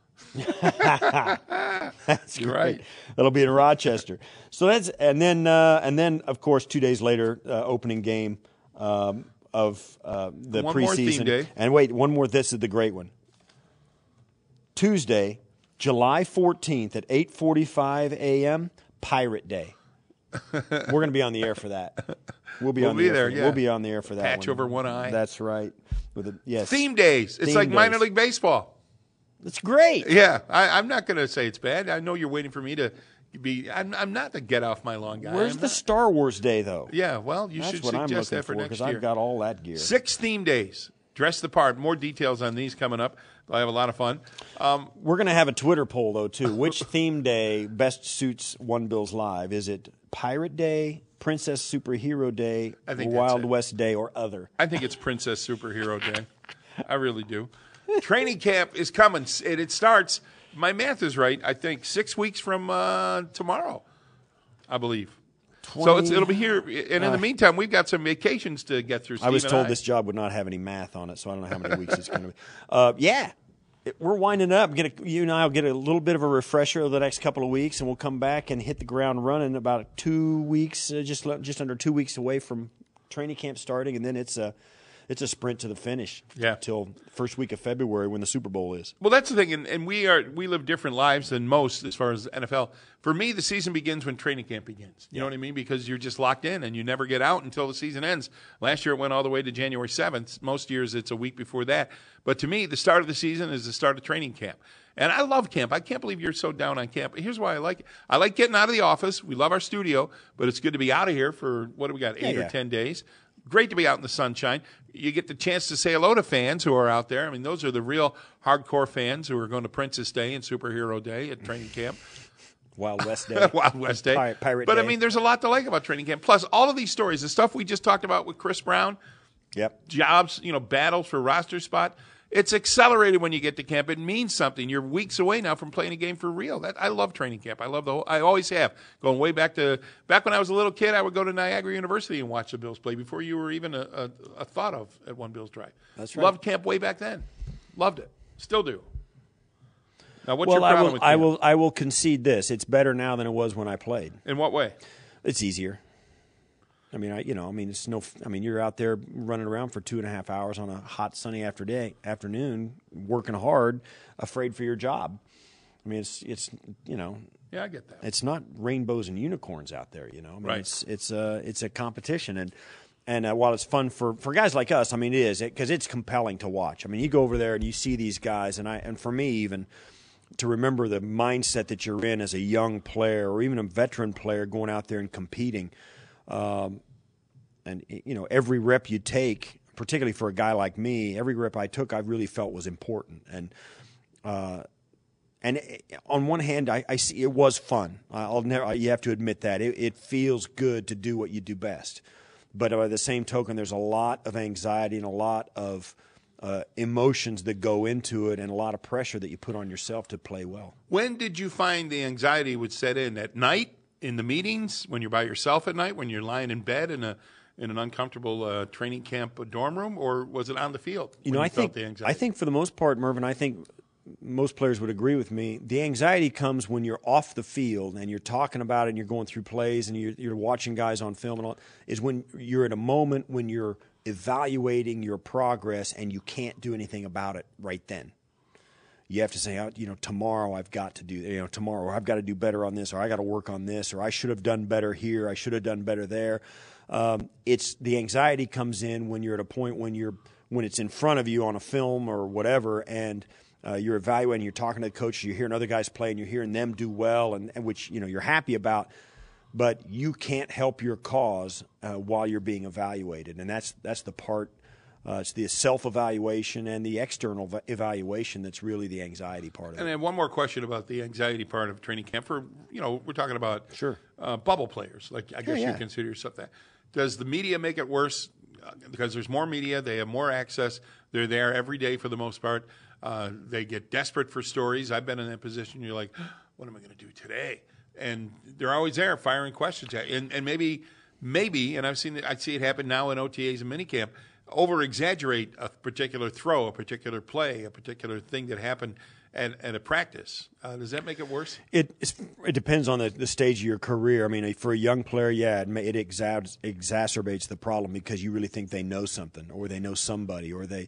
That's You're great. right. That'll be in Rochester. So that's and then of course 2 days later, opening game of the One more preseason. theme day. And wait, one more. This is the great one. Tuesday, July 14th at 8:45 a.m. Pirate Day. We're going to be on the air for that. We'll be We'll on be the air there, for, yeah. We'll be on the air for that. Patch one. over one eye. That's right. Yes. Theme days. It's Theme like minor days. league baseball. It's great. Yeah, I'm not going to say it's bad. I know you're waiting for me to be. I'm not the get off my lawn guy. Where's I'm the not. Star Wars Day though? Yeah, well, you That's should what I'm suggest looking that for for next because year. I've got all that gear. 6 theme days. Dress the part. More details on these coming up. I have a lot of fun. We're going to have a Twitter poll though too. Which theme day best suits One Bills Live? Is it Pirate Day, Princess Superhero Day, I think that's Wild it. West Day, or other? I think it's Princess Superhero Day. I really do. Training camp is coming, and it starts. My math is right. I think 6 weeks from tomorrow, I believe. So it'll be here. And in the meantime, we've got some vacations to get through. I was Steve told and this job would not have any math on it, so I don't know how many weeks it's going to be. We're winding up. You and I will get a little bit of a refresher over the next couple of weeks, and we'll come back and hit the ground running about 2 weeks, just under 2 weeks away from training camp starting, and then it's a sprint to the finish. Yeah. Till first week of February when the Super Bowl is. Well, that's the thing, and we live different lives than most as far as NFL. For me, the season begins when training camp begins. You know what I mean? Because you're just locked in, and you never get out until the season ends. Last year, it went all the way to January 7th. Most years, it's a week before that. But to me, the start of the season is the start of training camp. And I love camp. I can't believe you're so down on camp. Here's why I like it. I like getting out of the office. We love our studio, but it's good to be out of here for, what do we got, 8 or 10 days. Great to be out in the sunshine. You get the chance to say hello to fans who are out there. I mean, those are the real hardcore fans who are going to Princess Day and Superhero Day at training camp. Wild West Day. Wild West Day. Pirate but, Day. I mean, there's a lot to like about training camp. Plus, all of these stories, the stuff we just talked about with Chris Brown, Yep. jobs, battles for roster spot. It's accelerated when you get to camp. It means something. You're weeks away now from playing a game for real. I love training camp. I love I always have. Going way back when I was a little kid, I would go to Niagara University and watch the Bills play before you were even a thought of at One Bills Drive. That's right. Loved camp way back then. Loved it. Still do. Now, what's your problem with camp? I will concede this. It's better now than it was when I played. In what way? It's easier. I mean, it's no. I mean, you're out there running around for 2.5 hours on a hot, sunny afternoon, working hard, afraid for your job. I mean, it's Yeah, I get that. It's not rainbows and unicorns out there. I mean, Right. It's a competition, and while it's fun for guys like us, I mean, it is because it's compelling to watch. I mean, you go over there and you see these guys, and for me even. To remember the mindset that you're in as a young player or even a veteran player going out there and competing, every rep you take, particularly for a guy like me, every rep I took, I really felt was important. And on one hand, I see it was fun. You have to admit that it feels good to do what you do best. But by the same token, there's a lot of anxiety and a lot of emotions that go into it, and a lot of pressure that you put on yourself to play well. When did you find the anxiety would set in? At night, in the meetings, when you're by yourself at night, when you're lying in bed in an uncomfortable training camp dorm room, or was it on the field? I think for the most part, Mervin, I think most players would agree with me. The anxiety comes when you're off the field and you're talking about it and you're going through plays and you're watching guys on film and all. Is when you're at a moment when you're evaluating your progress and you can't do anything about it right then. You have to say, tomorrow I've got to do, tomorrow I've got to do better on this, or I got to work on this, or I should have done better here, I should have done better there. It's the anxiety comes in when you're at a point when it's in front of you on a film or whatever, and you're evaluating, you're talking to the coach, you're hearing other guys play, and you're hearing them do well, and which you're happy about. But you can't help your cause while you're being evaluated, and that's the part. It's the self-evaluation and the external evaluation that's really the anxiety part of it. And then one more question about the anxiety part of training camp. We're talking about bubble players. Like I guess you consider yourself that. Does the media make it worse because there's more media? They have more access. They're there every day for the most part. They get desperate for stories. I've been in that position. You're like, what am I going to do today? And they're always there firing questions at you. And maybe, and I see it happen now in OTAs and minicamp, over-exaggerate a particular throw, a particular play, a particular thing that happened at a practice. Does that make it worse? It depends on the stage of your career. I mean, for a young player, it exacerbates the problem because you really think they know something or they know somebody or they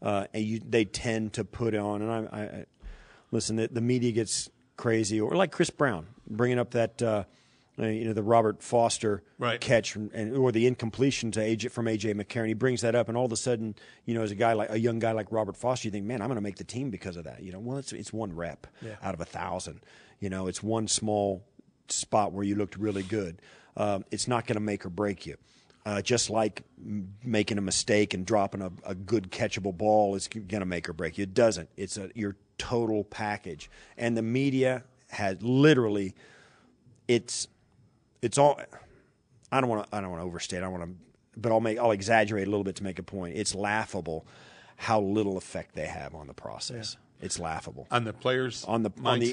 tend to put on. And I listen, the media gets crazy, or like Chris Brown bringing up that the Robert Foster catch or the incompletion from A.J. McCarron. He brings that up, and all of a sudden, as a young guy like Robert Foster, you think, man, I'm going to make the team because of that. Well, it's one rep out of 1,000. It's one small spot where you looked really good. It's not going to make or break you. Just like making a mistake and dropping a good catchable ball is going to make or break you. It doesn't. It's your total package. And the media has literally, it's all. I don't want to overstate. But I'll exaggerate a little bit to make a point. It's laughable how little effect they have on the process. Yeah. It's laughable on the players on the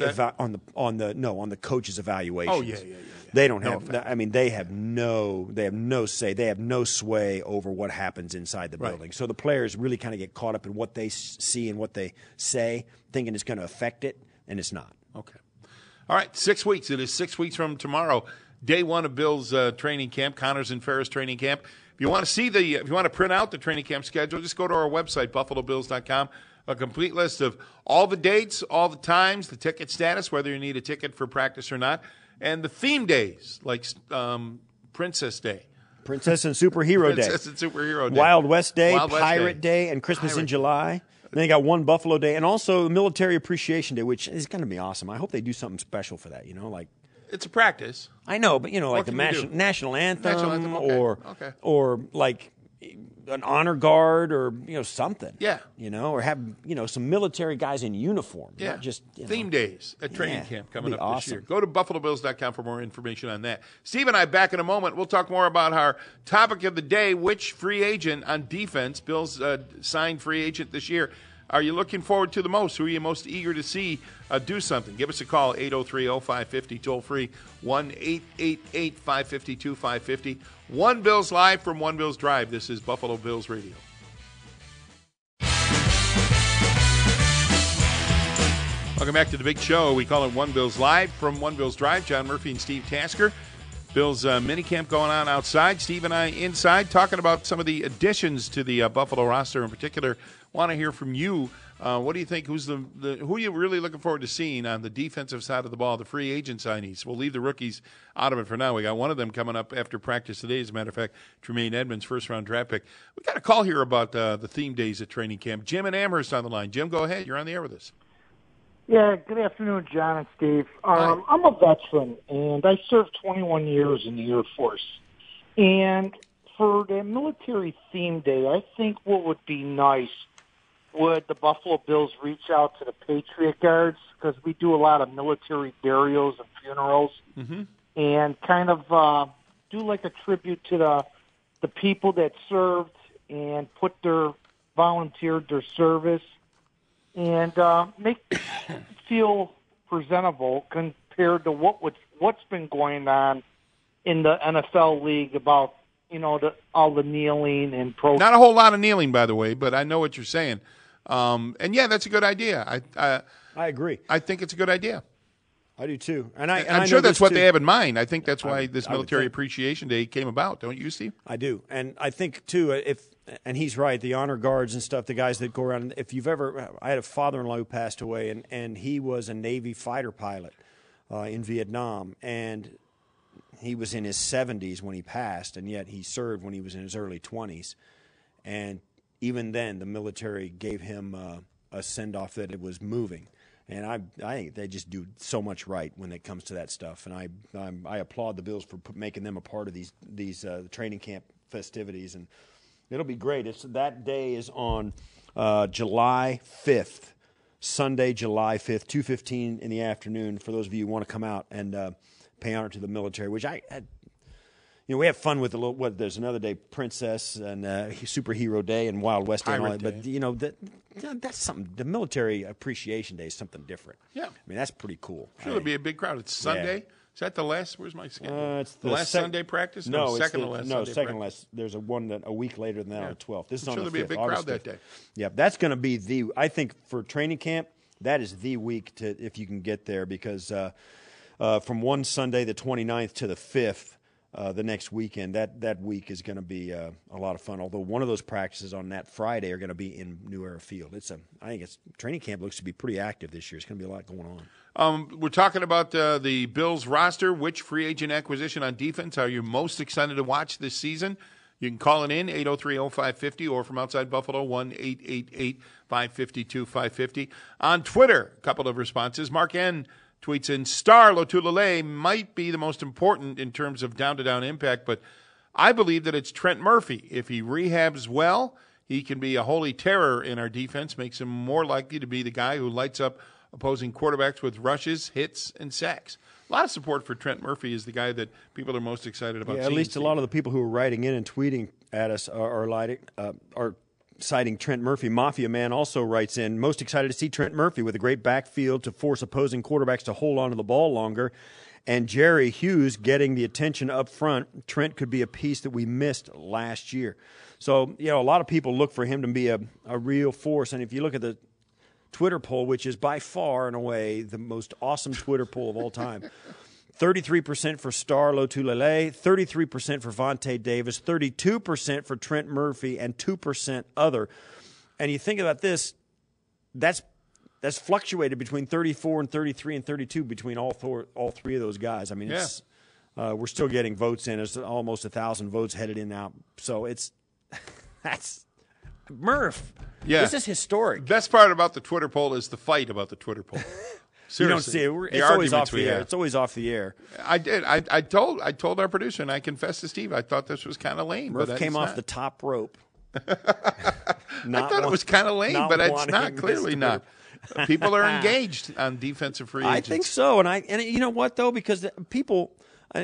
coach's evaluations. Oh yeah. They don't have. They have no say. They have no sway over what happens inside the building. So the players really kind of get caught up in what they see and what they say, thinking it's going to affect it, and it's not. Okay. All right. 6 weeks. It is 6 weeks from tomorrow. Day one of Bill's training camp, Connors and Ferris training camp. If you want to print out the training camp schedule, just go to our website, BuffaloBills.com. A complete list of all the dates, all the times, the ticket status, whether you need a ticket for practice or not, and the theme days like Princess Day. Princess and Superhero Day. Princess and Superhero Day. Wild West Day, Pirate Day, and Christmas in July. Then they got one Buffalo Day, and also Military Appreciation Day, which is going to be awesome. I hope they do something special for that, It's a practice. I know, but like the national anthem, or like an honor guard, or something. Yeah. Or have some military guys in uniform. Yeah. Not just theme days at training camp coming up awesome. This year. Go to BuffaloBills.com for more information on that. Steve and I back in a moment. We'll talk more about our topic of the day: which free agent on defense, Bills signed free agent this year, are you looking forward to the most? Who are you most eager to see do something? Give us a call, 803-0550, toll-free, 1-888-552-550. One Bills Live from One Bills Drive. This is Buffalo Bills Radio. Welcome back to the big show. We call it One Bills Live from One Bills Drive. John Murphy and Steve Tasker. Bills minicamp going on outside. Steve and I inside talking about some of the additions to the Buffalo roster in particular. Want to hear from you. What do you think? Who are you really looking forward to seeing on the defensive side of the ball? The free agent signees. We'll leave the rookies out of it for now. We got one of them coming up after practice today. As a matter of fact, Tremaine Edmonds, first-round draft pick. We got a call here about the theme days at training camp. Jim and Amherst on the line. Jim, go ahead. You're on the air with us. Yeah, good afternoon, John and Steve. I'm a veteran, and I served 21 years in the Air Force. And for the military theme day, I think what would be nice would the Buffalo Bills reach out to the Patriot Guards, because we do a lot of military burials and funerals, and kind of do like a tribute to the people that served and volunteered their service, and make it feel presentable compared to what's been going on in the NFL league about, all the kneeling and protest. Not a whole lot of kneeling, by the way, but I know what you're saying. And yeah, that's a good idea. I agree. I think it's a good idea. I do too, and I'm sure that's what they have in mind. I think that's why this Military Appreciation Day came about. Don't you, Steve? I do, and I think too. And he's right. The honor guards and stuff, the guys that go around. If you've I had a father-in-law who passed away, and he was a Navy fighter pilot in Vietnam, and he was in his 70s when he passed, and yet he served when he was in his early 20s, and even then, the military gave him a send-off that it was moving. And I think they just do so much right when it comes to that stuff. And I applaud the Bills for making them a part of these training camp festivities. And it'll be great. That day is on July 5th, Sunday, July 5th, 2:15 in the afternoon. For those of you who want to come out and pay honor to the military, which we have fun with there's another day, Princess and Superhero Day and Wild West Day and all that. But that's something. The Military Appreciation Day is something different. Yeah, I mean that's pretty cool. Sure, it'll be a big crowd. It's Sunday. Yeah. Is that the last? Where's my schedule? It's the last Sunday practice. No, second to last. No, Sunday second practice. last. There's a week later than that on the 12th. This is on the 5th. There'll be a big August crowd 5th. that day. Yeah, that's going to be I think for training camp, that is the week if you can get there, because from one Sunday, the 29th, to the 5th. The next weekend, that week is going to be a lot of fun. Although one of those practices on that Friday are going to be in New Era Field. I think training camp looks to be pretty active this year. It's going to be a lot going on. We're talking about the Bills roster. Which free agent acquisition on defense are you most excited to watch this season? You can call it in 803-0550 or from outside Buffalo 1-888-552-550. On Twitter, a couple of responses. Mark N. tweets in, Star Lotulelei might be the most important in terms of down-to-down impact, but I believe that it's Trent Murphy. If he rehabs well, he can be a holy terror in our defense, makes him more likely to be the guy who lights up opposing quarterbacks with rushes, hits, and sacks. A lot of support for Trent Murphy is the guy that people are most excited about. Yeah, at least a lot of the people who are writing in and tweeting at us are citing Trent Murphy. Mafia Man also writes in, most excited to see Trent Murphy with a great backfield to force opposing quarterbacks to hold on to the ball longer. And Jerry Hughes getting the attention up front. Trent could be a piece that we missed last year. So, a lot of people look for him to be a real force. And if you look at the Twitter poll, which is by far and away the most awesome Twitter poll of all time, 33% for Star Lotulelei, 33% for Vontae Davis, 32% for Trent Murphy, and 2% other. And you think about this, that's fluctuated between 34 and 33 and 32 between all three of those guys. I mean, we're still getting votes in. There's almost 1,000 votes headed in now. So that's Murph. Yeah. This is historic. Best part about the Twitter poll is the fight about the Twitter poll. You don't see it. It's always off the air. It's always off the air. I did. I told our producer, and I confessed to Steve, I thought this was kind of lame. Murph came off the top rope. I thought it was kind of lame, but it's not. Clearly not. People are engaged on defensive free agents. I think so, and you know what though, because people.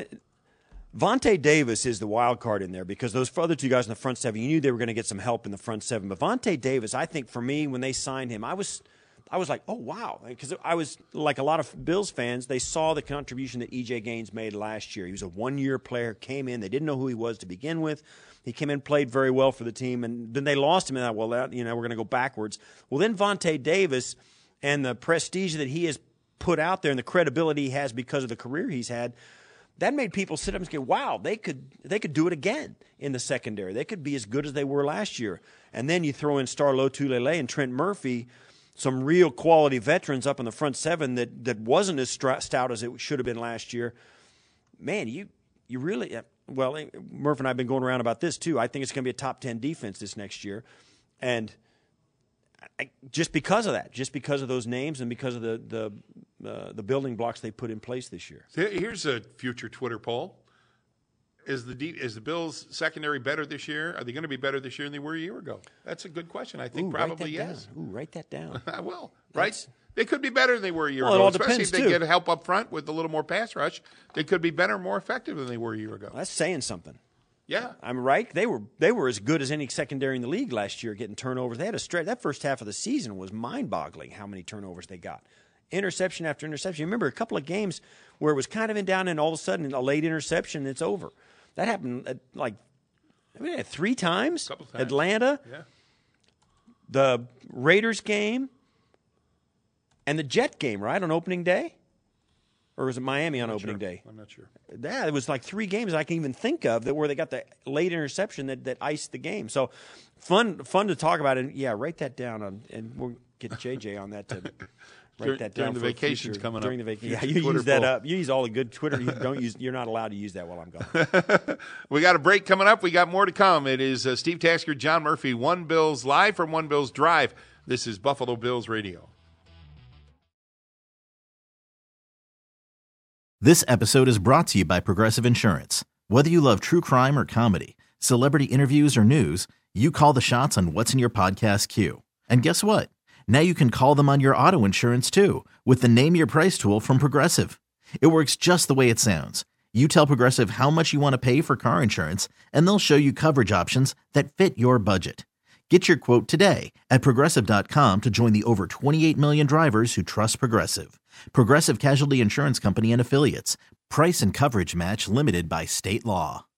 Vontae Davis is the wild card in there, because those other two guys in the front seven, you knew they were going to get some help in the front seven. But Vontae Davis, I think for me, when they signed him, I was like, oh, wow. Because I was like a lot of Bills fans, they saw the contribution that E.J. Gaines made last year. He was a one-year player, came in. They didn't know who he was to begin with. He came in, played very well for the team, and then they lost him. And we're going to go backwards. Well, then Vontae Davis and the prestige that he has put out there and the credibility he has because of the career he's had, that made people sit up and say, wow, they could do it again in the secondary. They could be as good as they were last year. And then you throw in Star Lotulelei and Trent Murphy, some real quality veterans up in the front seven that wasn't as stout as it should have been last year. Man, you really well, Murph and I have been going around about this too. I think it's going to be a top 10 defense this next year. And just because of that, just because of those names and because of the building blocks they put in place this year. Here's a future Twitter poll. Is the Bills secondary better this year? Are they going to be better this year than they were a year ago? That's a good question. I think probably yes. Write that down. I will. Right? They could be better than they were a year ago. It all especially depends, if they too. get help up front with a little more pass rush. They could be better, more effective than they were a year ago. That's saying something. Yeah. I'm right. They were as good as any secondary in the league last year getting turnovers. They had a stretch. That first half of the season was mind-boggling how many turnovers they got. Interception after interception. You remember a couple of games where it was kind of in down and all of a sudden a late interception and it's over. That happened three times. Couple times. Atlanta, Yeah. the Raiders game, and the Jet game, right, on opening day? Or was it Miami on opening day? I'm not sure. Yeah, it was like three games I can even think of where they got the late interception that iced the game. So fun to talk about. And, yeah, write that down. And we'll get JJ on that to write that down. During the vacations coming up. During the vacation. Yeah, Future you Twitter use that poll. up. You use all the good Twitter. You're not allowed to use that while I'm gone. We got a break coming up. We got more to come. It is Steve Tasker, John Murphy, One Bills live from One Bills Drive. This is Buffalo Bills Radio. This episode is brought to you by Progressive Insurance. Whether you love true crime or comedy, celebrity interviews or news, you call the shots on what's in your podcast queue. And guess what? Now you can call them on your auto insurance too with the Name Your Price tool from Progressive. It works just the way it sounds. You tell Progressive how much you want to pay for car insurance, and they'll show you coverage options that fit your budget. Get your quote today at Progressive.com to join the over 28 million drivers who trust Progressive. Progressive Casualty Insurance Company and Affiliates. Price and coverage match limited by state law.